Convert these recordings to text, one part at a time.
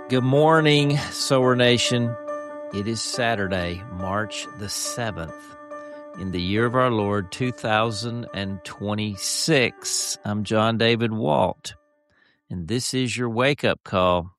Good morning, Sower Nation. It is Saturday, March the 7th, in the year of our Lord, 2026. I'm John David Walt, and this is your wake-up call.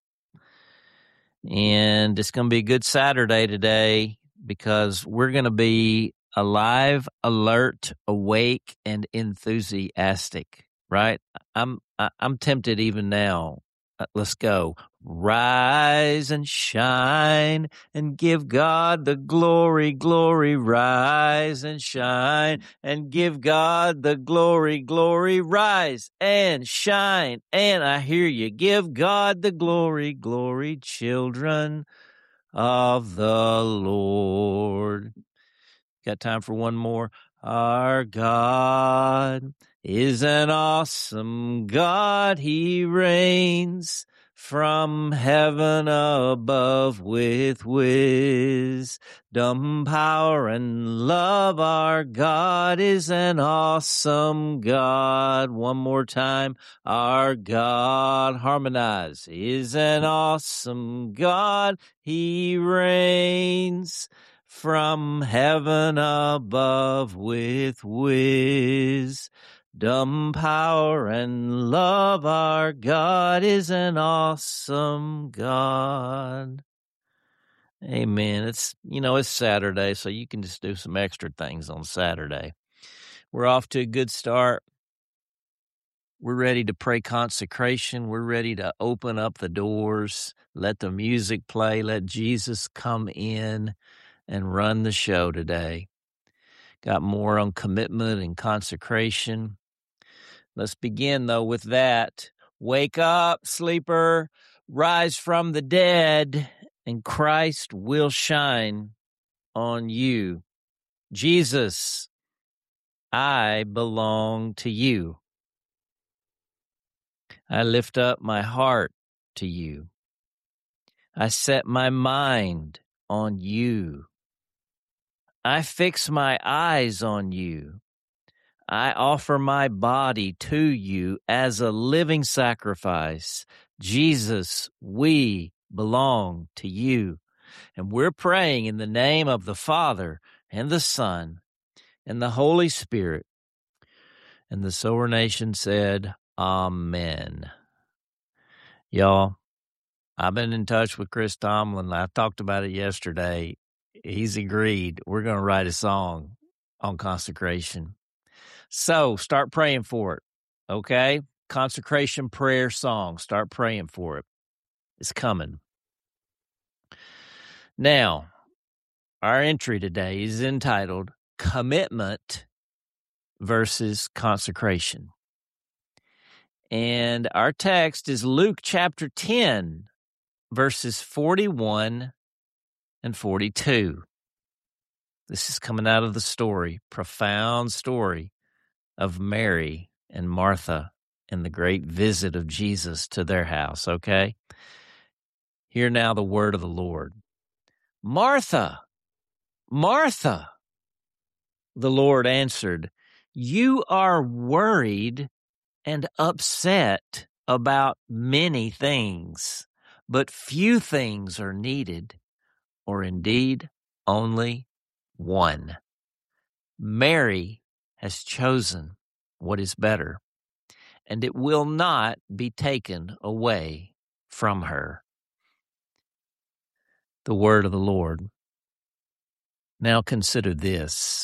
And it's going to be a good Saturday today because we're going to be alive, alert, awake, and enthusiastic, right? I'm tempted even now. Let's go. Rise and shine and give God the glory, glory. Rise and shine and give God the glory, glory. Rise and shine. And I hear you. Give God the glory, glory, children of the Lord. Got time for one more? Our God is an awesome God. He reigns from heaven above with wisdom, power, and love. Our God is an awesome God. One more time. Our God, harmonize, is an awesome God. He reigns from heaven above with wisdom, power, and love. Our God is an awesome God. Amen. It's Saturday, so you can just do some extra things on Saturday. We're off to a good start. We're ready to pray consecration. We're ready to open up the doors, let the music play, let Jesus come in and run the show today. Got more on commitment and consecration. Let's begin, though, with that. Wake up, sleeper, rise from the dead, and Christ will shine on you. Jesus, I belong to you. I lift up my heart to you. I set my mind on you. I fix my eyes on you. I offer my body to you as a living sacrifice. Jesus, we belong to you. And we're praying in the name of the Father and the Son and the Holy Spirit. And the Sower Nation said, Amen. Y'all, I've been in touch with Chris Tomlin. I talked about it yesterday. He's agreed. We're going to write a song on consecration. So start praying for it, okay? Consecration prayer song. Start praying for it. It's coming. Now, our entry today is entitled Commitment versus Consecration. And our text is Luke chapter 10, verses 41 and 42. This is coming out of the story, profound story of Mary and Martha and the great visit of Jesus to their house, okay? Hear now the word of the Lord. Martha, Martha, the Lord answered, you are worried and upset about many things, but few things are needed, or indeed only one. Mary has chosen what is better, and it will not be taken away from her. The word of the Lord. Now consider this.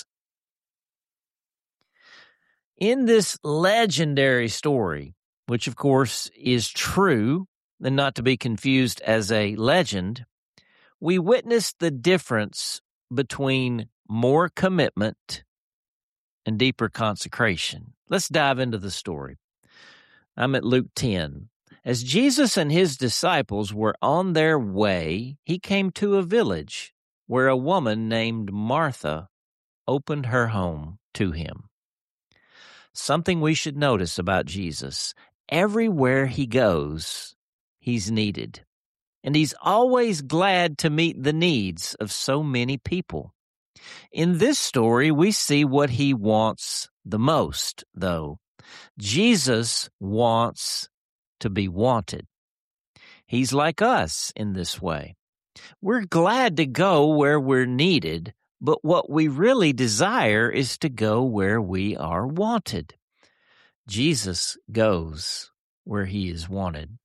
In this legendary story, which of course is true and not to be confused as a legend, we witness the difference between more commitment and deeper consecration. Let's dive into the story. I'm at Luke 10. As Jesus and his disciples were on their way, he came to a village where a woman named Martha opened her home to him. Something we should notice about Jesus. Everywhere he goes, he's needed. And he's always glad to meet the needs of so many people. In this story, we see what he wants the most, though. Jesus wants to be wanted. He's like us in this way. We're glad to go where we're needed, but what we really desire is to go where we are wanted. Jesus goes where he is wanted.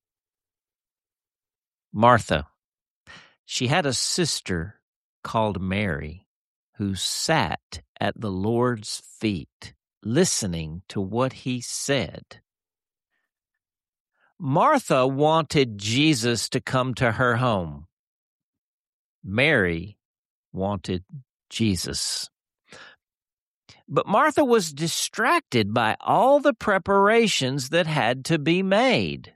Martha, she had a sister called Mary who sat at the Lord's feet, listening to what he said. Martha wanted Jesus to come to her home. Mary wanted Jesus. But Martha was distracted by all the preparations that had to be made.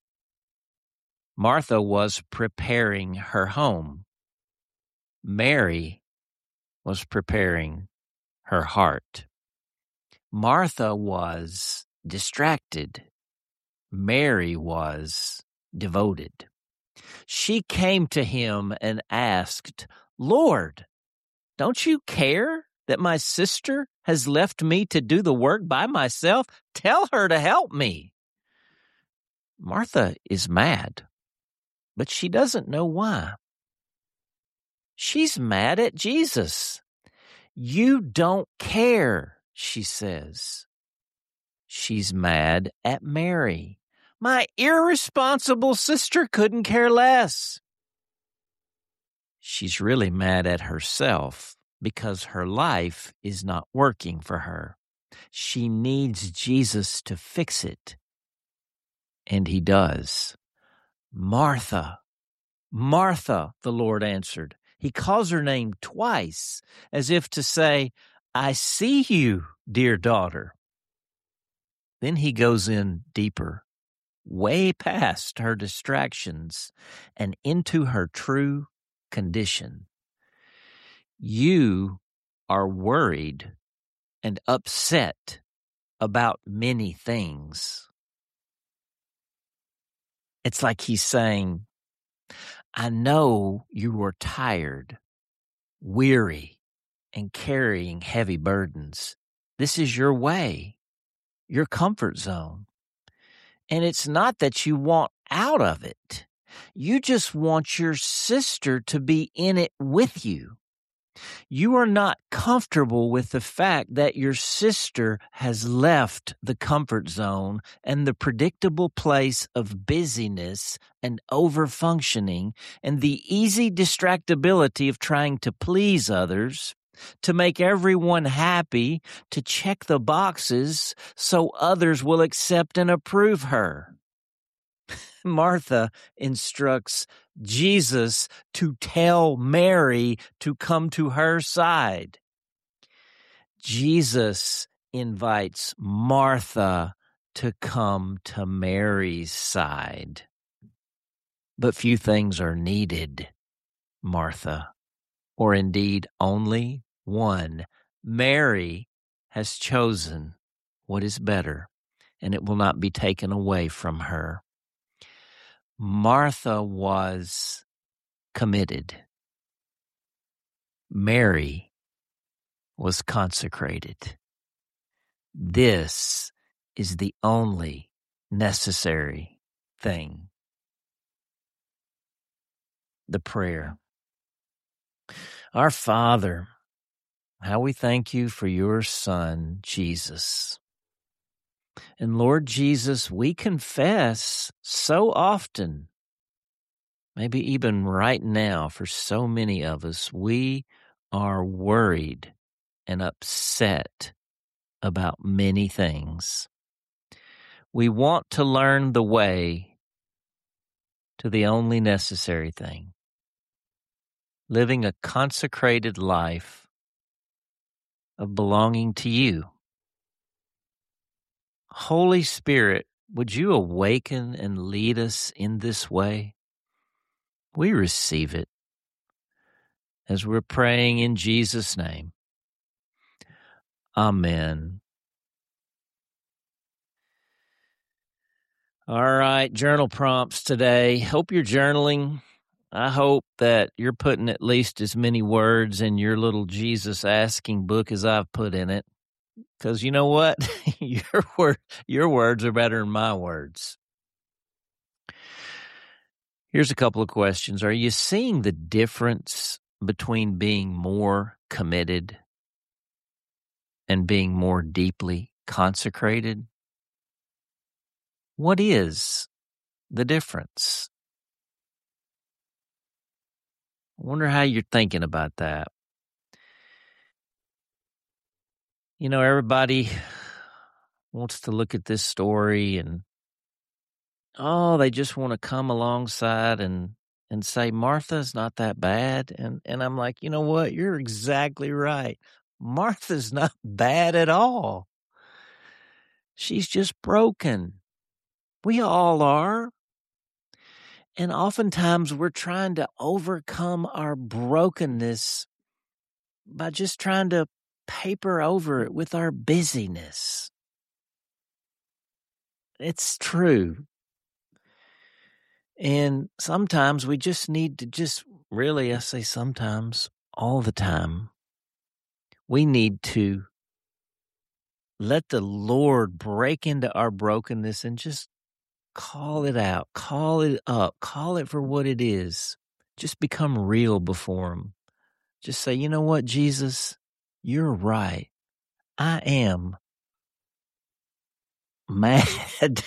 Martha was preparing her home. Mary was preparing her heart. Martha was distracted. Mary was devoted. She came to him and asked, "Lord, don't you care that my sister has left me to do the work by myself? Tell her to help me." Martha is mad, but she doesn't know why. She's mad at Jesus. "You don't care," she says. She's mad at Mary. "My irresponsible sister couldn't care less." She's really mad at herself because her life is not working for her. She needs Jesus to fix it. And he does. "Martha, Martha," the Lord answered. He calls her name twice, as if to say, "I see you, dear daughter." Then he goes in deeper, way past her distractions and into her true condition. You are worried and upset about many things. It's like he's saying, "I know you are tired, weary, and carrying heavy burdens. This is your way, your comfort zone. And it's not that you want out of it. You just want your sister to be in it with you. You are not comfortable with the fact that your sister has left the comfort zone and the predictable place of busyness and overfunctioning and the easy distractibility of trying to please others, to make everyone happy, to check the boxes so others will accept and approve her." Martha instructs Jesus to tell Mary to come to her side. Jesus invites Martha to come to Mary's side. But few things are needed, Martha, or indeed only one. Mary has chosen what is better, and it will not be taken away from her. Martha was committed. Mary was consecrated. This is the only necessary thing. The prayer. Our Father, how we thank you for your Son, Jesus. And Lord Jesus, we confess so often, maybe even right now for so many of us, we are worried and upset about many things. We want to learn the way to the only necessary thing, living a consecrated life of belonging to you. Holy Spirit, would you awaken and lead us in this way? We receive it as we're praying in Jesus' name. Amen. All right, journal prompts today. Hope you're journaling. I hope that you're putting at least as many words in your little Jesus asking book as I've put in it. Because you know what? Your words are better than my words. Here's a couple of questions. Are you seeing the difference between being more committed and being more deeply consecrated? What is the difference? I wonder how you're thinking about that. You know, everybody wants to look at this story and, they just want to come alongside and say, Martha's not that bad. And I'm like, you know what? You're exactly right. Martha's not bad at all. She's just broken. We all are. And oftentimes we're trying to overcome our brokenness by just trying to paper over it with our busyness. It's true. And sometimes we just need to I say sometimes, all the time, we need to let the Lord break into our brokenness and just call it out, call it up, call it for what it is. Just become real before Him. Just say, you know what, Jesus, you're right. I am mad.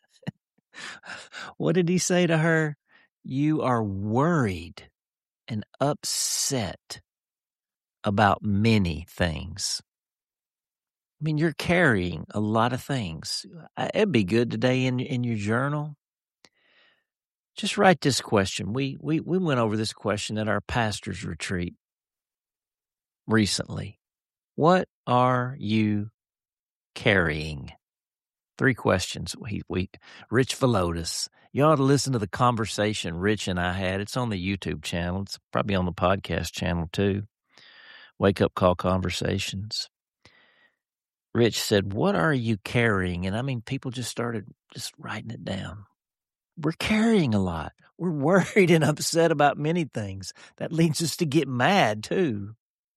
What did He say to her? You are worried and upset about many things. I mean, you're carrying a lot of things. It'd be good today in your journal. Just write this question. We went over this question at our pastor's retreat recently. What are you carrying? 3 questions. Rich Velotis. You ought to listen to the conversation Rich and I had. It's on the YouTube channel. It's probably on the podcast channel too. Wake Up Call Conversations. Rich said, what are you carrying? And I mean, people just started just writing it down. We're carrying a lot. We're worried and upset about many things. That leads us to get mad too.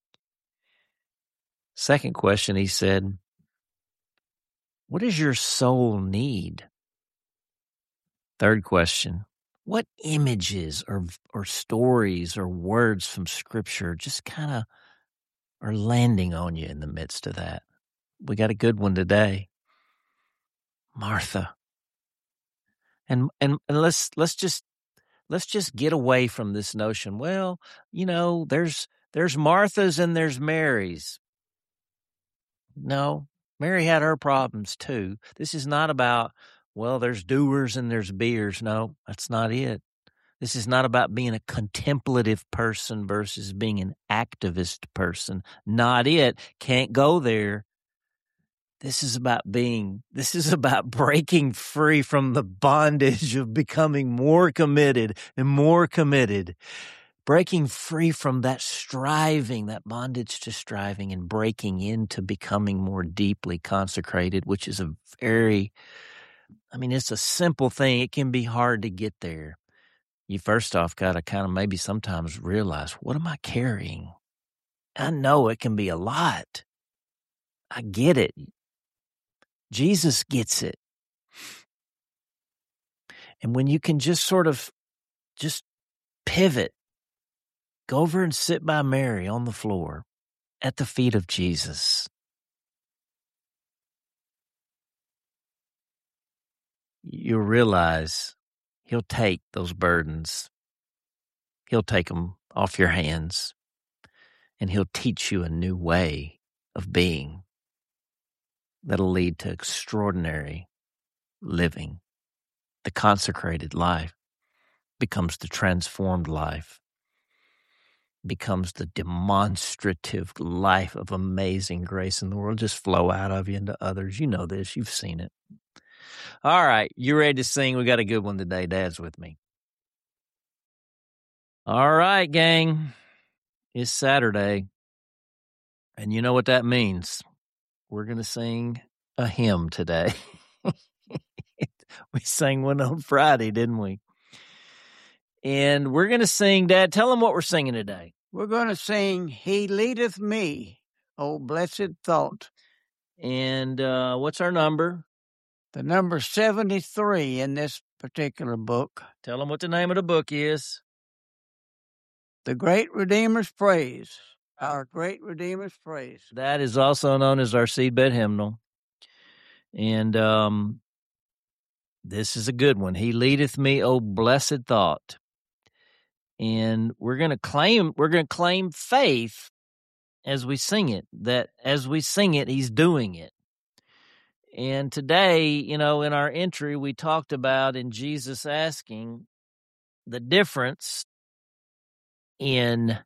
Second question, he said, what does your soul need? Third question, what images or stories or words from Scripture just kind of are landing on you in the midst of that? We got a good one today. Martha. And let's just get away from this notion. Well, you know, there's Marthas and there's Marys. No, Mary had her problems too. This is not about, well, there's doers and there's beers. No, that's not it. This is not about being a contemplative person versus being an activist person. Not it. Can't go there. This is about breaking free from the bondage of becoming more committed and more committed. Breaking free from that striving, that bondage to striving, and breaking into becoming more deeply consecrated, which is it's a simple thing. It can be hard to get there. You first off got to kind of maybe sometimes realize, what am I carrying? I know it can be a lot. I get it. Jesus gets it. And when you can just sort of just pivot, go over and sit by Mary on the floor at the feet of Jesus. You'll realize He'll take those burdens. He'll take them off your hands, and He'll teach you a new way of being that'll lead to extraordinary living. The consecrated life becomes the transformed life, becomes the demonstrative life of amazing grace in the world. Just flow out of you into others. You know this. You've seen it. All right. You ready to sing? We got a good one today. Dad's with me. All right, gang. It's Saturday. And you know what that means. We're going to sing a hymn today. We sang one on Friday, didn't we? And we're going to sing, Dad, tell them what we're singing today. We're going to sing, He Leadeth Me, O Blessed Thought. And what's our number? The number 73 in this particular book. Tell them what the name of the book is. The Great Redeemer's Praise. Our Great Redeemer's Praise. That is also known as our seedbed hymnal. And this is a good one. He leadeth me, O blessed thought. And we're going to claim faith as we sing it, that as we sing it, he's doing it. And today, in our entry, we talked about in Jesus asking the difference in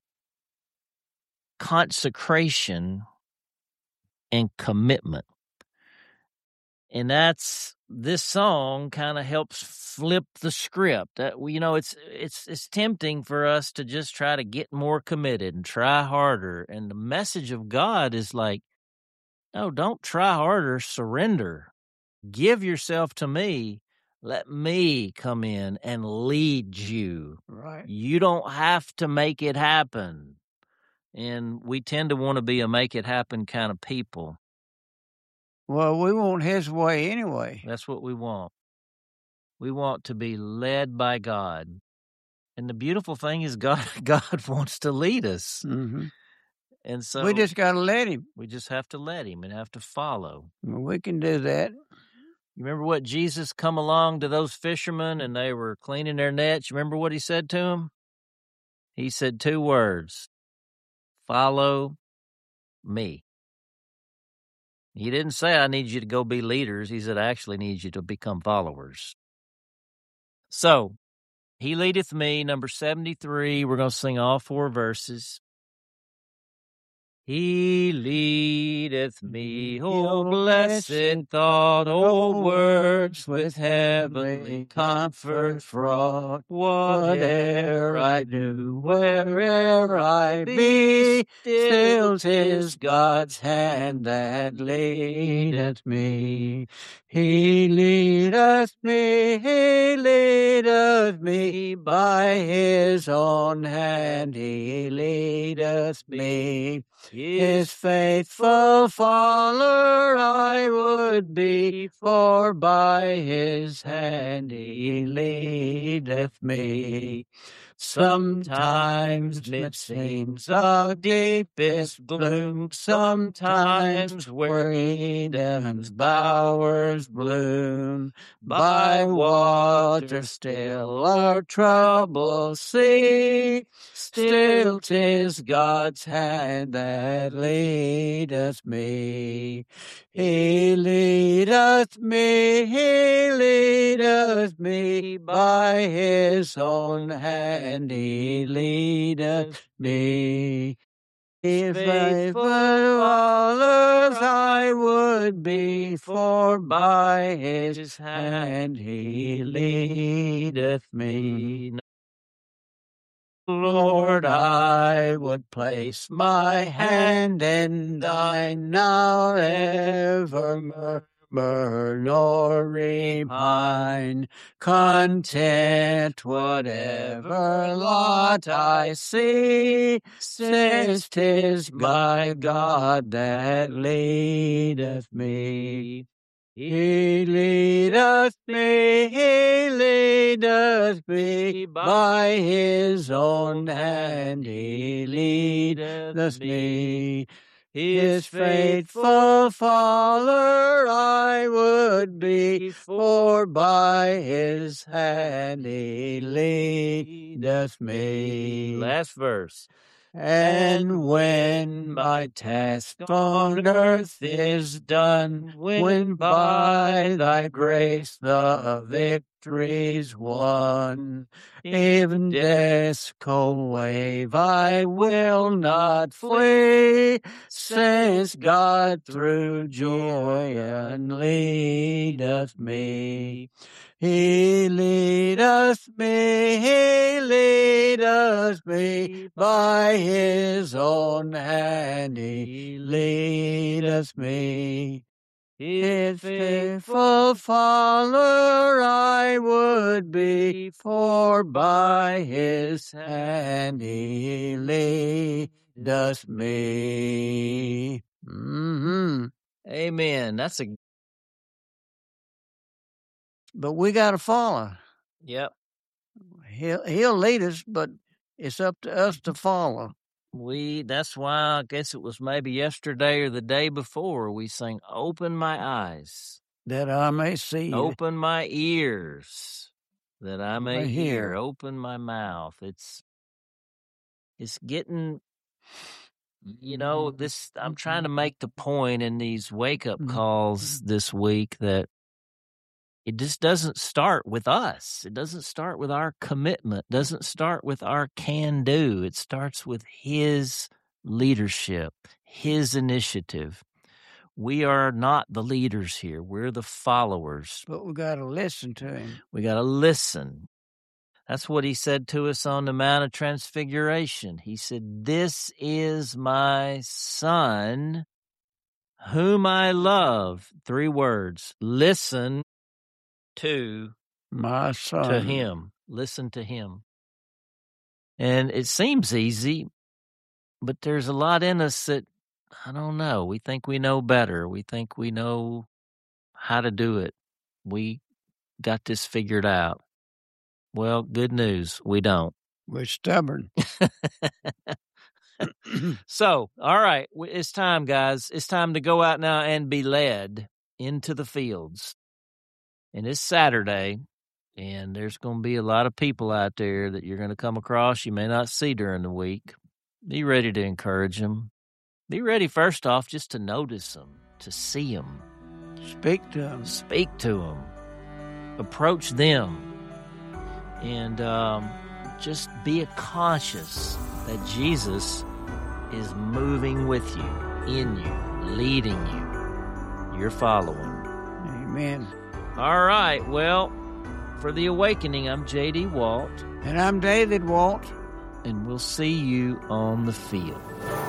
consecration and commitment. And this song kind of helps flip the script. That it's tempting for us to just try to get more committed and try harder. And the message of God is like, no, don't try harder, surrender. Give yourself to me. Let me come in and lead you. Right. You don't have to make it happen. And we tend to want to be a make it happen kind of people. Well, we want his way anyway. That's what we want. We want to be led by God. And the beautiful thing is God wants to lead us. Mm-hmm. And so we just got to let him. We just have to let him and have to follow. We can do that. You remember what Jesus come along to those fishermen and they were cleaning their nets? You remember what he said to them? He said 2 words, follow me. He didn't say, I need you to go be leaders. He said, I actually need you to become followers. So, he leadeth me, number 73. We're going to sing all 4 verses. He leadeth me, O blessed thought, O words with heavenly comfort fraught. Whate'er I do, where'er I be, still 'tis God's hand that leadeth me. He leadeth me by his own hand, he leadeth me. His faithful follower I would be, for by his hand he leadeth me. Sometimes mid scenes of deepest gloom, sometimes where Eden's bowers bloom, by water still or troubled sea, still 'tis God's hand that leadeth me. He leadeth me by his own hand, he leadeth me. If faithful followers I would be, for by his hand he leadeth me. Lord, I would place my hand in thine, now ever murmur nor repine, content whatever lot I see, since 'tis my God that leadeth me. He leadeth me by his own hand, he leadeth me. His faithful follower I would be, for by his hand he leadeth me. Last verse. And when my task on earth is done, when by thy grace the victory's won, even death's cold wave I will not flee, since God through joy and leadeth me. He leadeth me by his own hand, he leadeth me. His faithful follower I would be, for by his hand he leadeth me. Mm-hmm. Amen. But we got to follow. Yep. He'll lead us, but it's up to us to follow. That's why I guess it was maybe yesterday or the day before we sang, "Open my eyes, that I may see. Open my ears, that I may hear. hear. Open my mouth." It's getting, this. I'm trying to make the point in these wake-up calls this week that it just doesn't start with us. It doesn't start with our commitment. It doesn't start with our can-do. It starts with His leadership, His initiative. We are not the leaders here. We're the followers. But we got to listen to Him. We got to listen. That's what He said to us on the Mount of Transfiguration. He said, "This is my Son, whom I love." 3 words. Listen to my Son. To Him. Listen to Him. And it seems easy, but there's a lot in us that, I don't know. We think we know better. We think we know how to do it. We got this figured out. Well, good news. We don't. We're stubborn. So, all right. It's time, guys. It's time to go out now and be led into the fields. And it's Saturday, and there's going to be a lot of people out there that you're going to come across you may not see during the week. Be ready to encourage them. Be ready, first off, just to notice them, to see them. Speak to them. Speak to them. Approach them. And just be conscious that Jesus is moving with you, in you, leading you. You're following. Amen. All right. Well, for The Awakening, I'm J.D. Walt. And I'm David Walt. And we'll see you on the field.